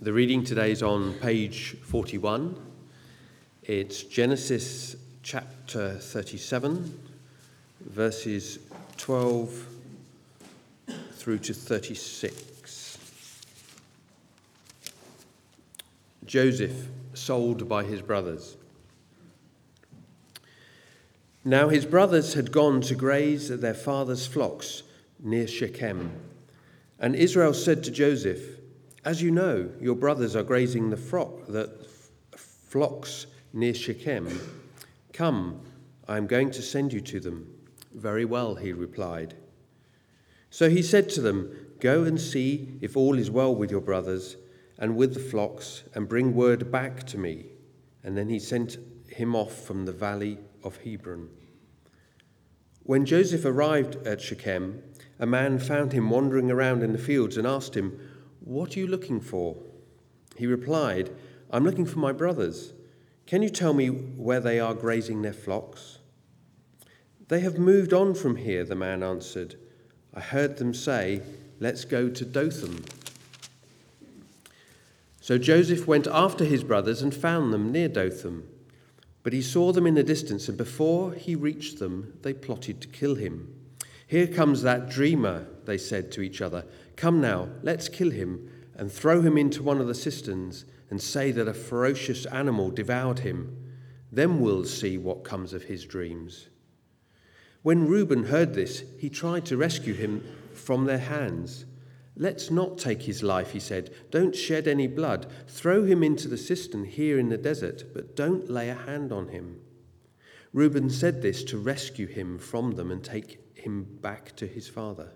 The reading today is on page 41. It's Genesis chapter 37, verses 12 through to 36. Joseph sold by his brothers. Now his brothers had gone to graze their father's flocks near Shechem. And Israel said to Joseph, "As you know, your brothers are grazing the flocks near Shechem. Come, I am going to send you to them." "Very well," he replied. So he said to them, "Go and see if all is well with your brothers and with the flocks, and bring word back to me." And then he sent him off from the valley of Hebron. When Joseph arrived at Shechem, a man found him wandering around in the fields and asked him, "What are you looking for?" He replied, "I'm looking for my brothers. Can you tell me where they are grazing their flocks?" "They have moved on from here," the man answered. "I heard them say, 'Let's go to Dothan.'" So Joseph went after his brothers and found them near Dothan. But he saw them in the distance, and before he reached them, they plotted to kill him. "Here comes that dreamer," they said to each other. "Come now, let's kill him and throw him into one of the cisterns and say that a ferocious animal devoured him. Then we'll see what comes of his dreams." When Reuben heard this, he tried to rescue him from their hands. "Let's not take his life," he said. "Don't shed any blood. Throw him into the cistern here in the desert, but don't lay a hand on him." Reuben said this to rescue him from them and take him back to his father.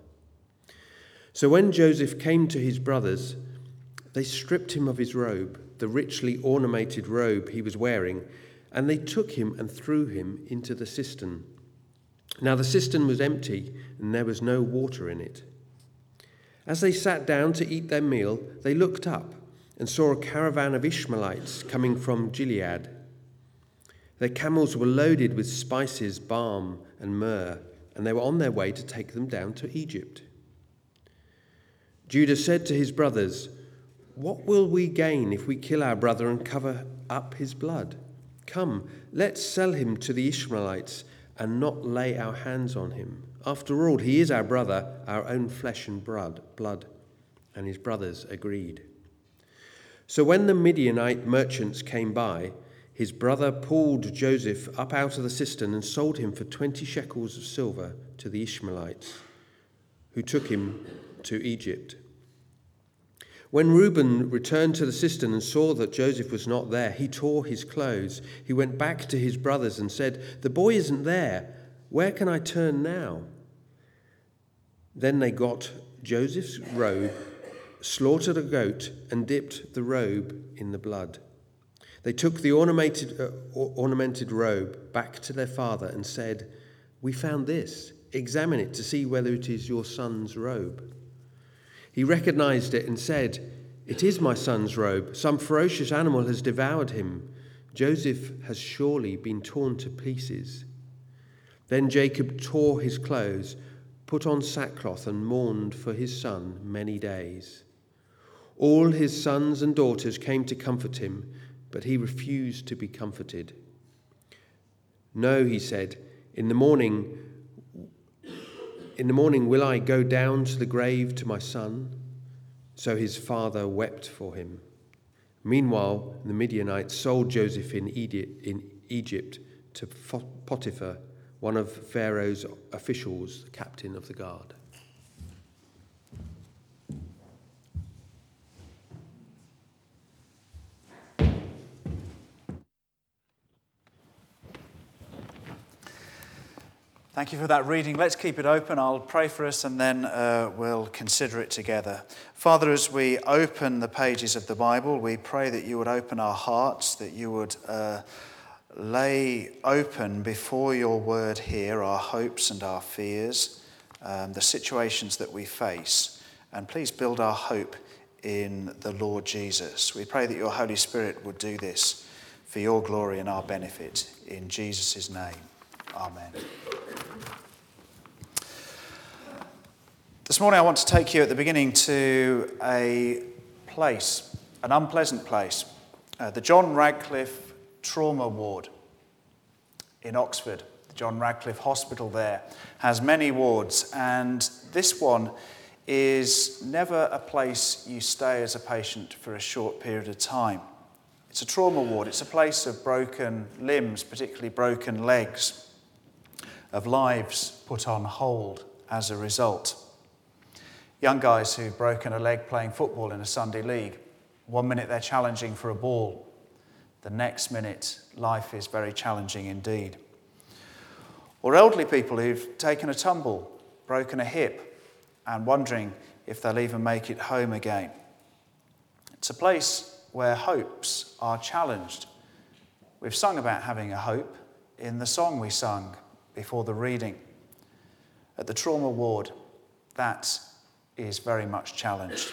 So when Joseph came to his brothers, they stripped him of his robe, the richly ornamented robe he was wearing, and they took him and threw him into the cistern. Now the cistern was empty, and there was no water in it. As they sat down to eat their meal, they looked up and saw a caravan of Ishmaelites coming from Gilead. Their camels were loaded with spices, balm, and myrrh, and they were on their way to take them down to Egypt. Judah said to his brothers, "What will we gain if we kill our brother and cover up his blood? Come, let's sell him to the Ishmaelites and not lay our hands on him. After all, he is our brother, our own flesh and blood." And his brothers agreed. So when the Midianite merchants came by, his brother pulled Joseph up out of the cistern and sold him for 20 shekels of silver to the Ishmaelites, who took him to Egypt. When Reuben returned to the cistern and saw that Joseph was not there, he tore his clothes. He went back to his brothers and said, "The boy isn't there. Where can I turn now?" Then they got Joseph's robe, slaughtered a goat, and dipped the robe in the blood. They took the ornamented robe back to their father and said, "We found this. Examine it to see whether it is your son's robe." He recognized it and said, "It is my son's robe. Some ferocious animal has devoured him. Joseph has surely been torn to pieces." Then Jacob tore his clothes, put on sackcloth, and mourned for his son many days. All his sons and daughters came to comfort him, but he refused to be comforted. "No," he said, In the morning will I go down to the grave to my son?" So his father wept for him. Meanwhile, the Midianites sold Joseph in Egypt to Potiphar, one of Pharaoh's officials, the captain of the guard. Thank you for that reading. Let's keep it open. I'll pray for us and then we'll consider it together. Father, as we open the pages of the Bible, we pray that you would open our hearts, that you would lay open before your word here our hopes and our fears, the situations that we face. And please build our hope in the Lord Jesus. We pray that your Holy Spirit would do this for your glory and our benefit. In Jesus' name, amen. This morning I want to take you at the beginning to a place an unpleasant place. The John Radcliffe Trauma Ward in Oxford. The John Radcliffe Hospital there has many wards, and this one is never a place you stay as a patient for a short period of time. It's a trauma ward. It's a place of broken limbs, particularly broken legs, of lives put on hold as a result. Young guys who've broken a leg playing football in a Sunday league. 1 minute they're challenging for a ball. The next minute, life is very challenging indeed. Or elderly people who've taken a tumble, broken a hip, and wondering if they'll even make it home again. It's a place where hopes are challenged. We've sung about having a hope in the song we sung before the reading. At the trauma ward, that is very much challenged.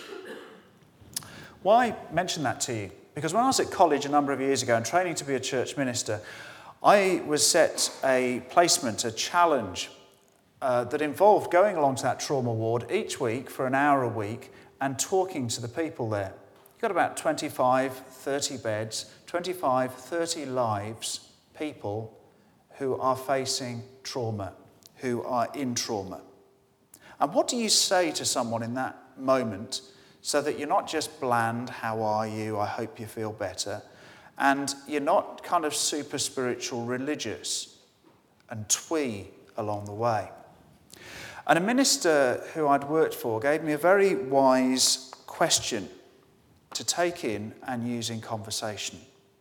Why mention that to you? Because when I was at college a number of years ago and training to be a church minister, I was set a placement, a challenge that involved going along to that trauma ward each week for an hour a week and talking to the people there. You've got about 25, 30 beds, 25, 30 lives, people who are facing trauma, who are in trauma. And what do you say to someone in that moment so that you're not just bland, how are you, I hope you feel better, and you're not kind of super spiritual religious and twee along the way? And a minister who I'd worked for gave me a very wise question to take in and use in conversation.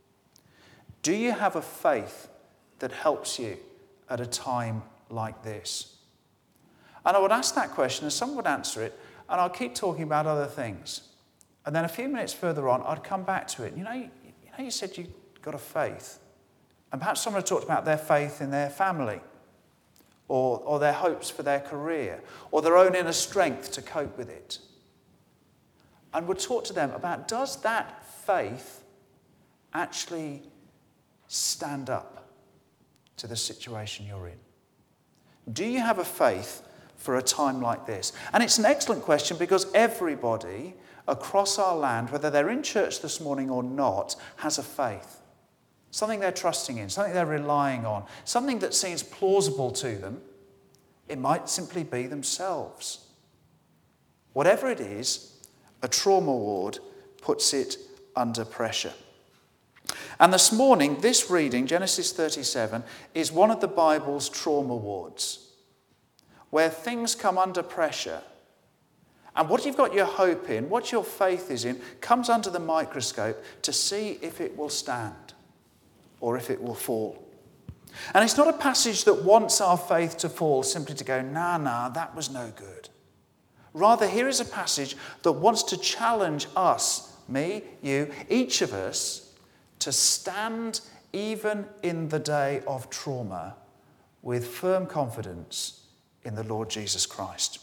Do you have a faith that helps you at a time like this? And I would ask that question and someone would answer it, and I'd keep talking about other things. And then a few minutes further on, I'd come back to it. You said you got a faith. And perhaps someone had talked about their faith in their family, or their hopes for their career, or their own inner strength to cope with it. And would talk to them about, does that faith actually stand up to the situation you're in? Do you have a faith for a time like this? And it's an excellent question because everybody across our land, whether they're in church this morning or not, has a faith. Something they're trusting in, something they're relying on, something that seems plausible to them. It might simply be themselves. Whatever it is, a trauma ward puts it under pressure. And this morning, this reading, Genesis 37, is one of the Bible's trauma wards, where things come under pressure. And what you've got your hope in, what your faith is in, comes under the microscope to see if it will stand or if it will fall. And it's not a passage that wants our faith to fall simply to go, nah, that was no good. Rather, here is a passage that wants to challenge us, me, you, each of us, to stand even in the day of trauma with firm confidence in the Lord Jesus Christ.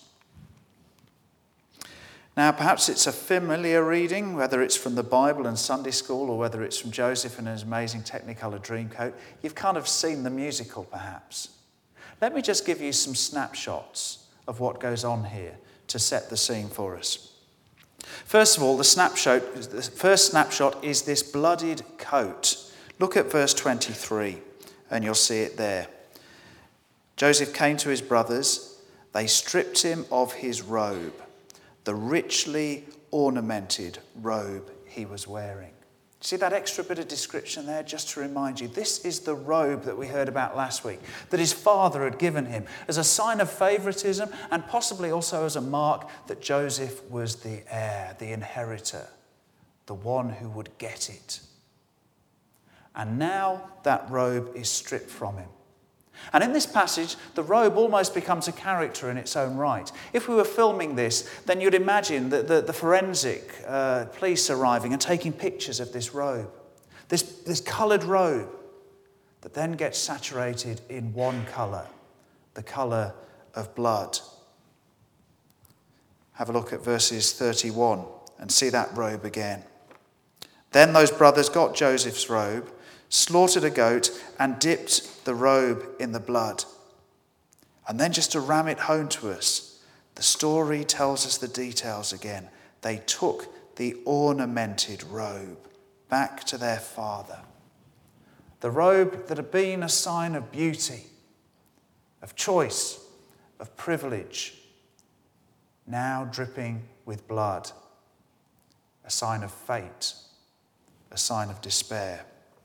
Now, perhaps it's a familiar reading, whether it's from the Bible and Sunday school or whether it's from Joseph and his amazing Technicolor Dreamcoat. You've kind of seen the musical, perhaps. Let me just give you some snapshots of what goes on here to set the scene for us. First of all, the first snapshot is this bloodied coat. Look at verse 23, and you'll see it there. Joseph came to his brothers. They stripped him of his robe, the richly ornamented robe he was wearing. See that extra bit of description there, just to remind you, this is the robe that we heard about last week, that his father had given him as a sign of favoritism and possibly also as a mark that Joseph was the heir, the inheritor, the one who would get it. And now that robe is stripped from him. And in this passage, the robe almost becomes a character in its own right. If we were filming this, then you'd imagine that the forensic police arriving and taking pictures of this robe, this coloured robe that then gets saturated in one colour, the colour of blood. Have a look at verses 31 and see that robe again. Then those brothers got Joseph's robe, slaughtered a goat and dipped the robe in the blood. And then just to ram it home to us, the story tells us the details again. They took the ornamented robe back to their father. The robe that had been a sign of beauty, of choice, of privilege, now dripping with blood, a sign of fate, a sign of despair.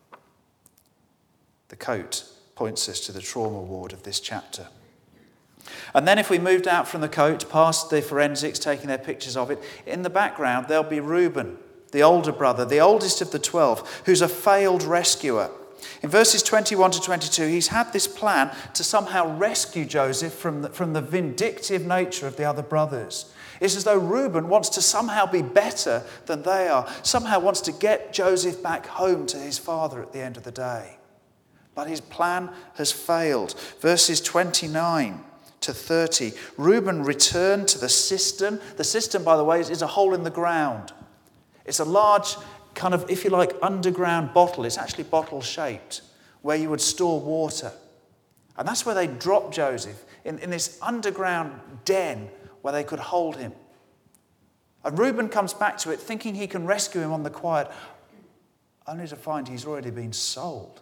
The coat points us to the trauma ward of this chapter. And then if we moved out from the coat, past the forensics taking their pictures of it, in the background there'll be Reuben, the older brother, the oldest of the 12, who's a failed rescuer. In verses 21 to 22, he's had this plan to somehow rescue Joseph from the vindictive nature of the other brothers. It's as though Reuben wants to somehow be better than they are, somehow wants to get Joseph back home to his father at the end of the day. But his plan has failed. Verses 29 to 30, Reuben returned to the cistern. The cistern, by the way, is a hole in the ground. It's a large kind of, if you like, underground bottle. It's actually bottle-shaped, where you would store water. And that's where they dropped Joseph, in this underground den where they could hold him. And Reuben comes back to it thinking he can rescue him on the quiet, only to find he's already been sold.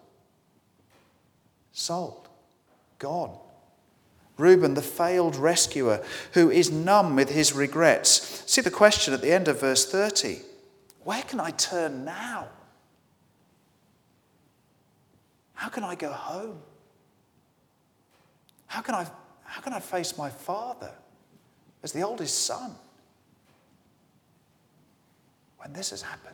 Sold. Gone. Reuben, the failed rescuer, who is numb with his regrets. See the question at the end of verse 30. Where can I turn now? How can I go home? How can I face my father as the oldest son when this has happened?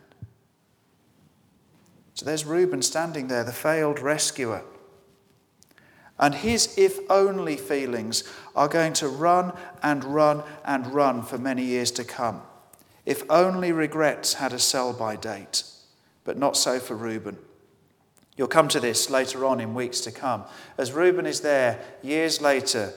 So there's Reuben standing there, the failed rescuer. And his if only feelings are going to run and run and run for many years to come. If only regrets had a sell-by date, but not so for Reuben. You'll come to this later on in weeks to come, as Reuben is there years later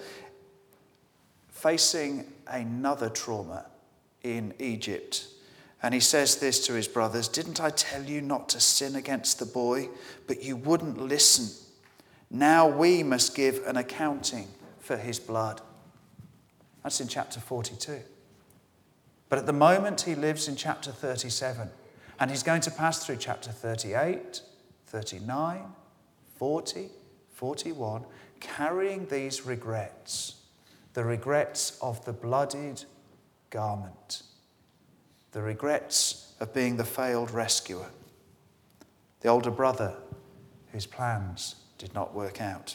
facing another trauma in Egypt. And he says this to his brothers, "Didn't I tell you not to sin against the boy? But you wouldn't listen. Now we must give an accounting for his blood." That's in chapter 42. But at the moment he lives in chapter 37. And he's going to pass through chapter 38, 39, 40, 41, carrying these regrets. The regrets of the bloodied garment. The regrets of being the failed rescuer. The older brother whose plans did not work out.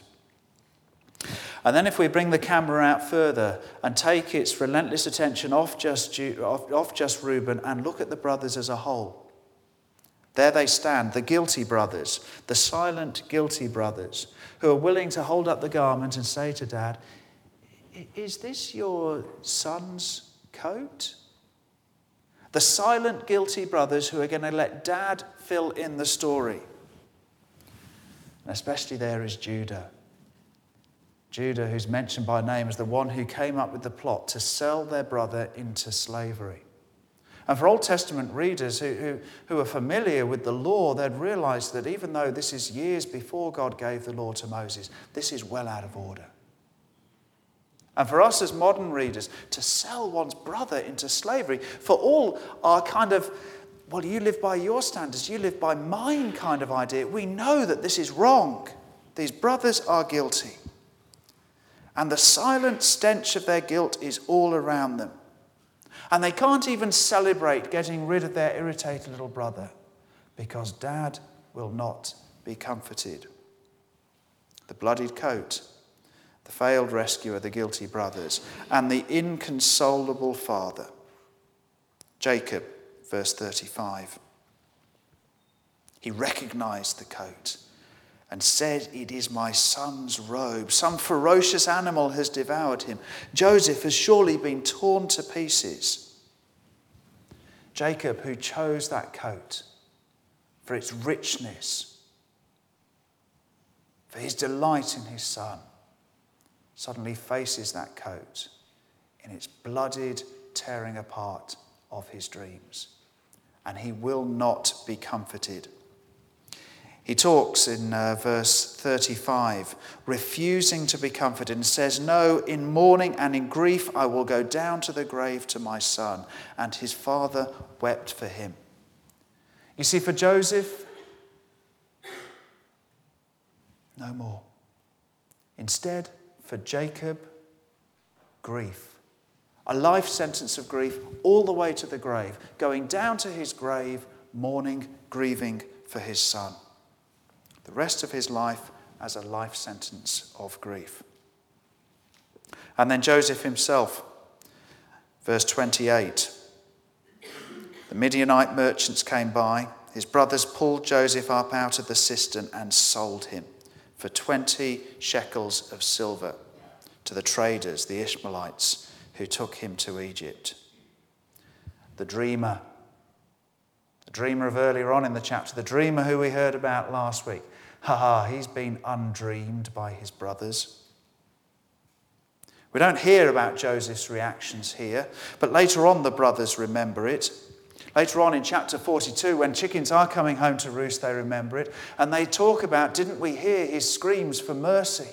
And then if we bring the camera out further and take its relentless attention off just Reuben and look at the brothers as a whole. There they stand, the guilty brothers, the silent guilty brothers, who are willing to hold up the garment and say to Dad, "Is this your son's coat?" The silent guilty brothers who are going to let Dad fill in the story. And especially there is Judah. Judah, who's mentioned by name as the one who came up with the plot to sell their brother into slavery. And for Old Testament readers who are familiar with the law, they'd realise that even though this is years before God gave the law to Moses, this is well out of order. And for us as modern readers, to sell one's brother into slavery, for all our kind of, well, you live by your standards, you live by mine kind of idea, we know that this is wrong. These brothers are guilty. And the silent stench of their guilt is all around them. And they can't even celebrate getting rid of their irritated little brother because Dad will not be comforted. The bloodied coat, the failed rescuer, the guilty brothers, and the inconsolable father. Jacob, verse 35. He recognized the coat and said, "It is my son's robe. Some ferocious animal has devoured him. Joseph has surely been torn to pieces." Jacob, who chose that coat for its richness, for his delight in his son, suddenly faces that coat in its bloodied tearing apart of his dreams. And he will not be comforted. He talks in verse 35, refusing to be comforted, and says, "No, in mourning and in grief I will go down to the grave to my son." And his father wept for him. You see, for Joseph, no more. Instead, for Jacob, grief. A life sentence of grief all the way to the grave, going down to his grave, mourning, grieving for his son. The rest of his life as a life sentence of grief. And then Joseph himself, verse 28. The Midianite merchants came by. His brothers pulled Joseph up out of the cistern and sold him for 20 shekels of silver to the traders, the Ishmaelites, who took him to Egypt. The dreamer of earlier on in the chapter, the dreamer who we heard about last week. He's been undreamed by his brothers. We don't hear about Joseph's reactions here, but later on the brothers remember it. Later on in chapter 42, when chickens are coming home to roost, they remember it. And they talk about, didn't we hear his screams for mercy?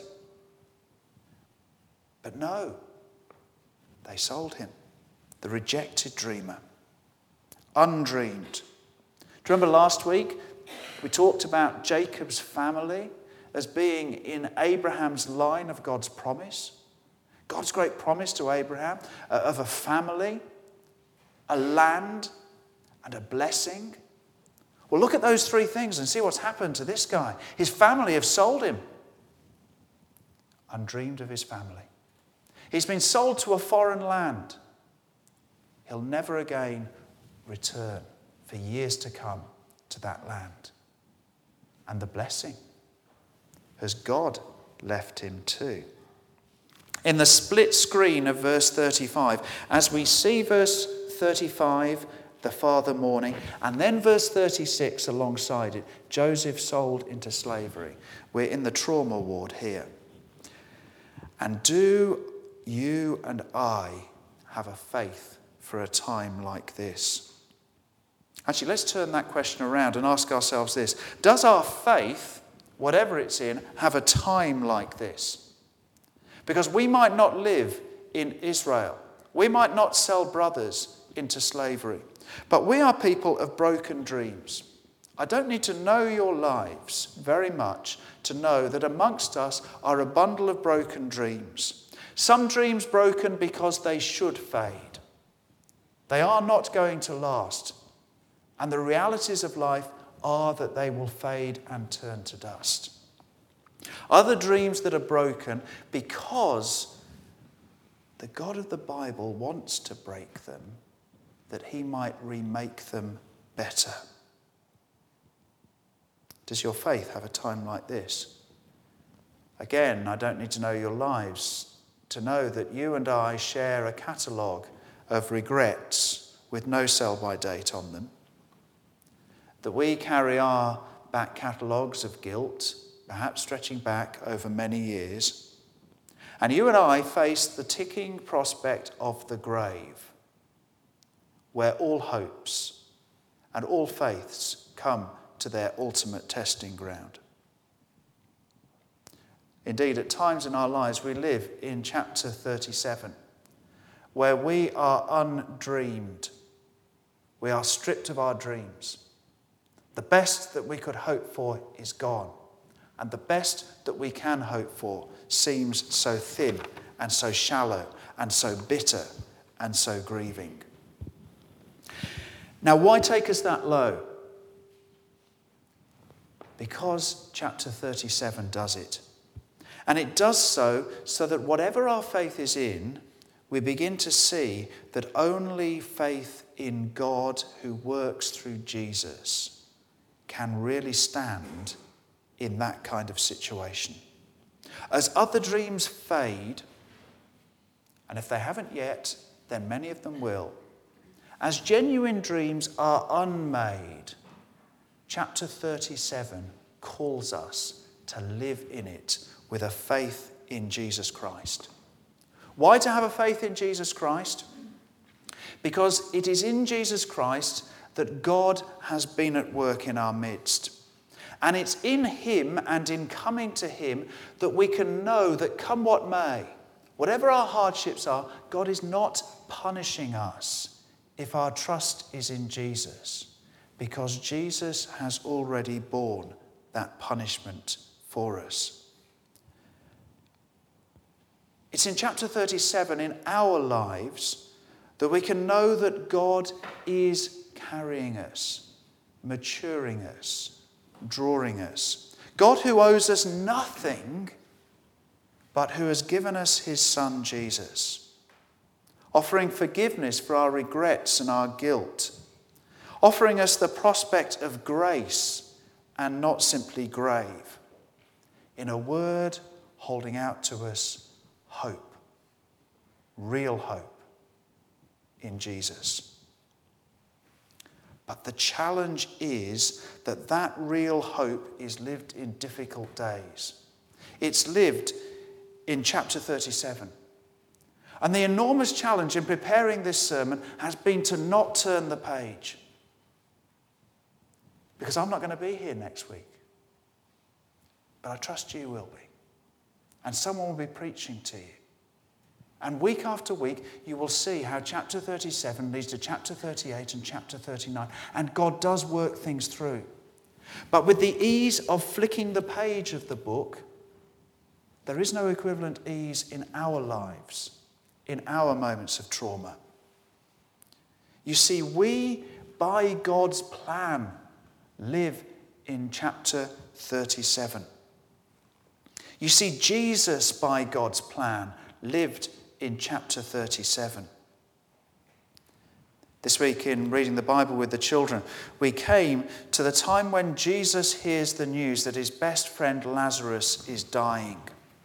But no, they sold him, the rejected dreamer, undreamed. Do you remember last week we talked about Jacob's family as being in Abraham's line of God's promise? God's great promise to Abraham of a family, a land, and a blessing. Well, look at those three things and see what's happened to this guy. His family have sold him. Undreamed of his family. He's been sold to a foreign land. He'll never again return for years to come to that land. And the blessing has God left him too. In the split screen of verse 35, as we see verse 35, the father mourning, and then verse 36 alongside it, Joseph sold into slavery. We're in the trauma ward here. And do you and I have a faith for a time like this? Actually, let's turn that question around and ask ourselves this. Does our faith, whatever it's in, have a time like this? Because we might not live in Israel. We might not sell brothers into slavery. But we are people of broken dreams. I don't need to know your lives very much to know that amongst us are a bundle of broken dreams. Some dreams broken because they should fade. They are not going to last. And the realities of life are that they will fade and turn to dust. Other dreams that are broken because the God of the Bible wants to break them, that he might remake them better. Does your faith have a time like this? Again, I don't need to know your lives to know that you and I share a catalogue of regrets with no sell-by date on them. That we carry our back catalogues of guilt, perhaps stretching back over many years. And you and I face the ticking prospect of the grave, where all hopes and all faiths come to their ultimate testing ground. Indeed, at times in our lives we live in chapter 37, where we are undreamed. We are stripped of our dreams. The best that we could hope for is gone, and the best that we can hope for seems so thin and so shallow and so bitter and so grieving. Now, why take us that low? Because chapter 37 does it. And it does so that whatever our faith is in, we begin to see that only faith in God who works through Jesus can really stand in that kind of situation. As other dreams fade, and if they haven't yet, then many of them will, as genuine dreams are unmade, chapter 37 calls us to live in it with a faith in Jesus Christ. Why to have a faith in Jesus Christ? Because it is in Jesus Christ that God has been at work in our midst. And it's in him and in coming to him that we can know that come what may, whatever our hardships are, God is not punishing us if our trust is in Jesus, because Jesus has already borne that punishment for us. It's in chapter 37 in our lives that we can know that God is carrying us, maturing us, drawing us. God who owes us nothing, but who has given us his Son Jesus, offering forgiveness for our regrets and our guilt, offering us the prospect of grace and not simply grave. In a word, holding out to us hope, real hope in Jesus. But the challenge is that that real hope is lived in difficult days. It's lived in chapter 37. And the enormous challenge in preparing this sermon has been to not turn the page. Because I'm not going to be here next week. But I trust you will be. And someone will be preaching to you. And week after week, you will see how chapter 37 leads to chapter 38 and chapter 39. And God does work things through. But with the ease of flicking the page of the book, there is no equivalent ease in our lives, in our moments of trauma. You see, we, by God's plan, live in chapter 37. You see, Jesus, by God's plan, lived in chapter 37. This week in reading the Bible with the children, we came to the time when Jesus hears the news that his best friend Lazarus is dying.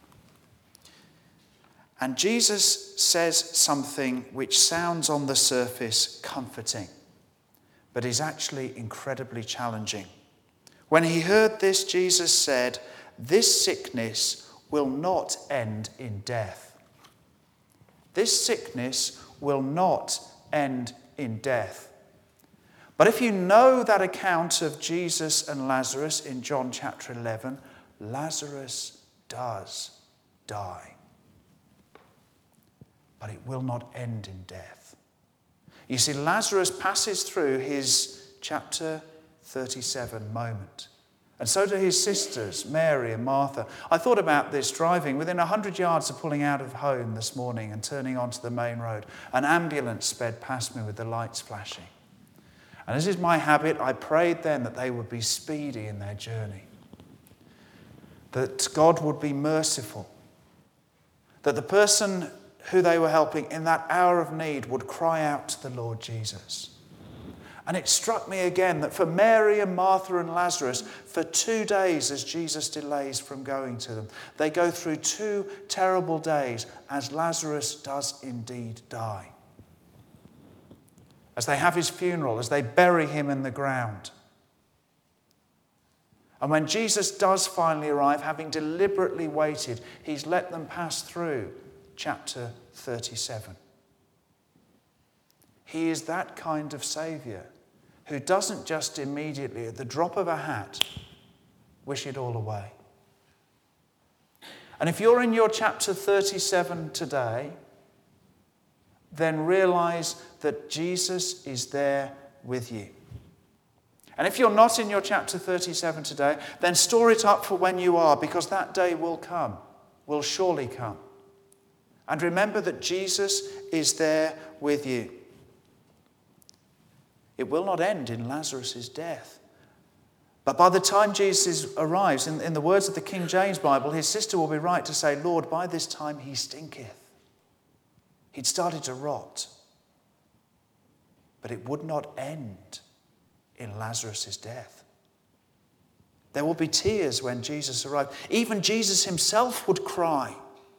And Jesus says something which sounds on the surface comforting, but is actually incredibly challenging. When he heard this, Jesus said, "This sickness will not end in death." This sickness will not end in death. But if you know that account of Jesus and Lazarus in John chapter 11, Lazarus does die. But it will not end in death. You see, Lazarus passes through his chapter 37 moment. And so do his sisters, Mary and Martha. I thought about this driving within 100 yards of pulling out of home this morning and turning onto the main road. An ambulance sped past me with the lights flashing. And as is my habit, I prayed then that they would be speedy in their journey. That God would be merciful. That the person who they were helping in that hour of need would cry out to the Lord Jesus. And it struck me again that for Mary and Martha and Lazarus, for 2 days as Jesus delays from going to them, they go through 2 terrible days as Lazarus does indeed die. As they have his funeral, as they bury him in the ground. And when Jesus does finally arrive, having deliberately waited, he's let them pass through chapter 37. He is that kind of Saviour who doesn't just immediately, at the drop of a hat, wish it all away. And if you're in your chapter 37 today, then realise that Jesus is there with you. And if you're not in your chapter 37 today, then store it up for when you are, because that day will come, will surely come. And remember that Jesus is there with you. It will not end in Lazarus' death. But by the time Jesus arrives, in the words of the King James Bible, his sister will be right to say, "Lord, by this time he stinketh." He'd started to rot. But it would not end in Lazarus' death. There will be tears when Jesus arrived. Even Jesus himself would cry.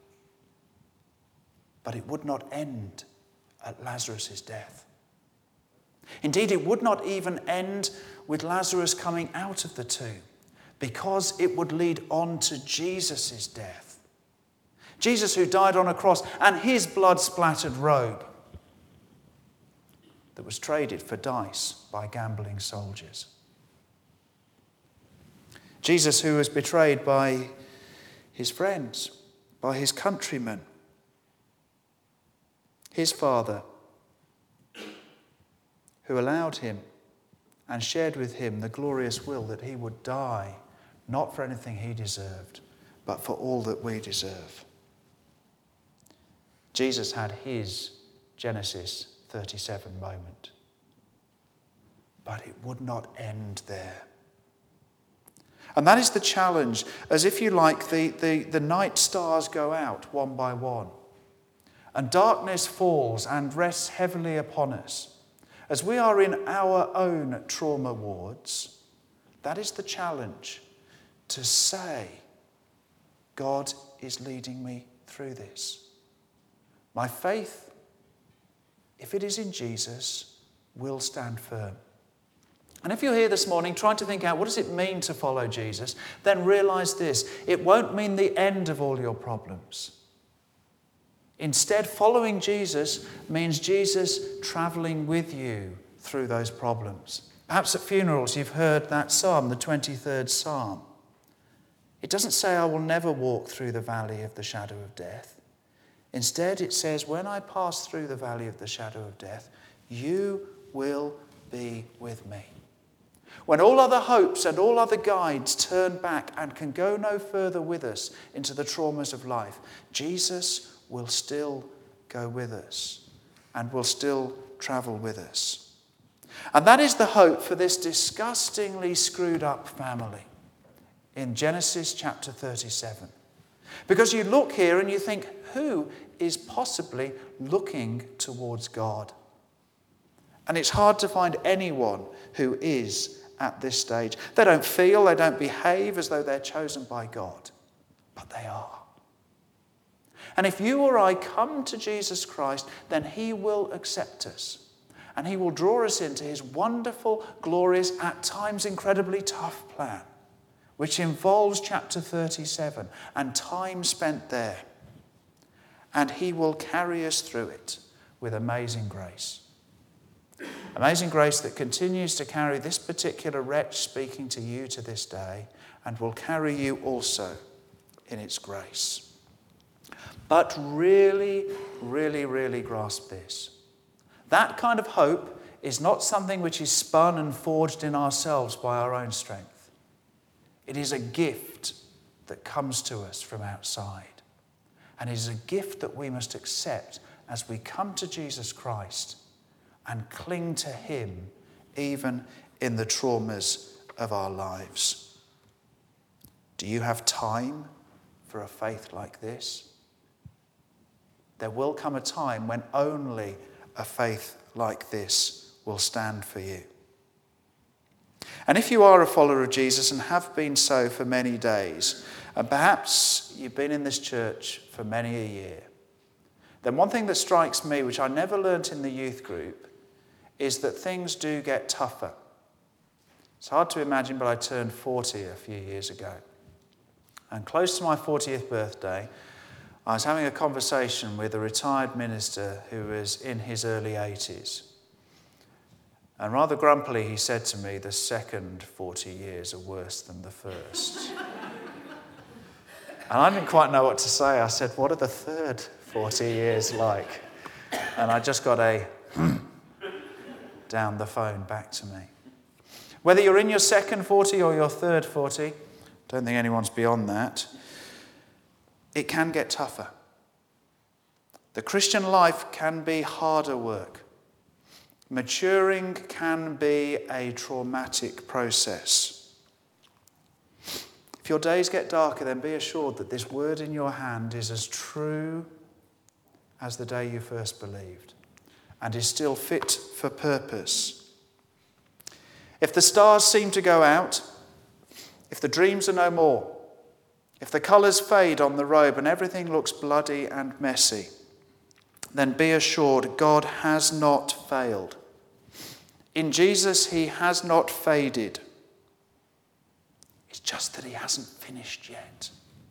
But it would not end at Lazarus' death. Indeed, it would not even end with Lazarus coming out of the tomb, because it would lead on to Jesus' death. Jesus who died on a cross, and his blood-splattered robe that was traded for dice by gambling soldiers. Jesus, who was betrayed by his friends, by his countrymen, his Father, who allowed him and shared with him the glorious will that he would die, not for anything he deserved, but for all that we deserve. Jesus had his Genesis 37 moment. But it would not end there. And that is the challenge, as if you like, the night stars go out one by one, and darkness falls and rests heavily upon us. As we are in our own trauma wards, that is the challenge, to say, God is leading me through this. My faith, if it is in Jesus, will stand firm. And if you're here this morning trying to think out what does it mean to follow Jesus, then realise this: it won't mean the end of all your problems. Instead, following Jesus means Jesus travelling with you through those problems. Perhaps at funerals you've heard that psalm, the 23rd Psalm. It doesn't say, I will never walk through the valley of the shadow of death. Instead, it says, when I pass through the valley of the shadow of death, you will be with me. When all other hopes and all other guides turn back and can go no further with us into the traumas of life, Jesus will still go with us and will still travel with us. And that is the hope for this disgustingly screwed up family in Genesis chapter 37. Because you look here and you think, who is possibly looking towards God? And it's hard to find anyone who is at this stage. They don't feel, they don't behave as though they're chosen by God, but they are. And if you or I come to Jesus Christ, then he will accept us. And he will draw us into his wonderful, glorious, at times incredibly tough plan, which involves chapter 37 and time spent there. And he will carry us through it with amazing grace. Amazing grace that continues to carry this particular wretch speaking to you to this day, and will carry you also in its grace. But really, really, really grasp this. That kind of hope is not something which is spun and forged in ourselves by our own strength. It is a gift that comes to us from outside. And it is a gift that we must accept as we come to Jesus Christ and cling to him even in the traumas of our lives. Do you have time for a faith like this? There will come a time when only a faith like this will stand for you. And if you are a follower of Jesus and have been so for many days, and perhaps you've been in this church for many a year, then one thing that strikes me, which I never learnt in the youth group, is that things do get tougher. It's hard to imagine, but I turned 40 a few years ago. And close to my 40th birthday, I was having a conversation with a retired minister who was in his early 80s. And rather grumpily, he said to me, the second 40 years are worse than the first. And I didn't quite know what to say. I said, what are the third 40 years like? And I just got a down the phone back to me. Whether you're in your second 40 or your third 40, don't think anyone's beyond that, it can get tougher. The Christian life can be harder work. Maturing can be a traumatic process. If your days get darker, then be assured that this word in your hand is as true as the day you first believed, and is still fit for purpose. If the stars seem to go out, if the dreams are no more, if the colours fade on the robe and everything looks bloody and messy, then be assured God has not failed. In Jesus, he has not faded. It's just that he hasn't finished yet.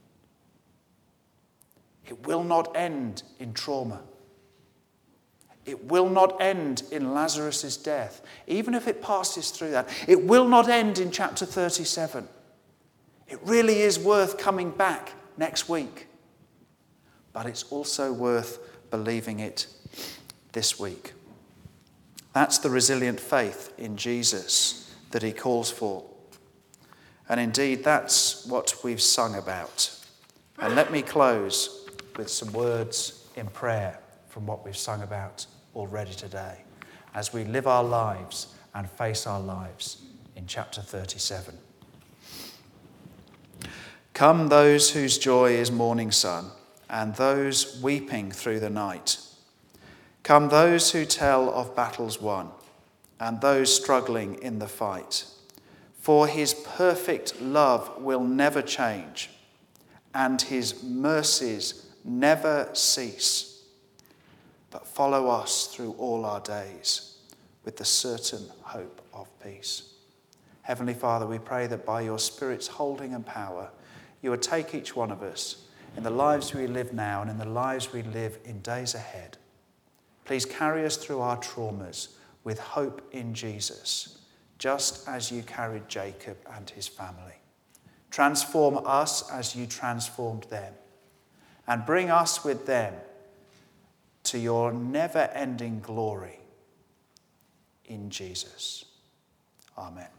It will not end in trauma. It will not end in Lazarus' death, even if it passes through that. It will not end in chapter 37. It really is worth coming back next week. But it's also worth believing it this week. That's the resilient faith in Jesus that he calls for. And indeed, that's what we've sung about. And let me close with some words in prayer from what we've sung about already today, as we live our lives and face our lives in chapter 37. Come those whose joy is morning sun, and those weeping through the night. Come those who tell of battles won, and those struggling in the fight. For his perfect love will never change, and his mercies never cease, but follow us through all our days with the certain hope of peace. Heavenly Father, we pray that by your Spirit's holding and power, you would take each one of us in the lives we live now and in the lives we live in days ahead. Please carry us through our traumas with hope in Jesus, just as you carried Jacob and his family. Transform us as you transformed them, and bring us with them to your never-ending glory in Jesus. Amen.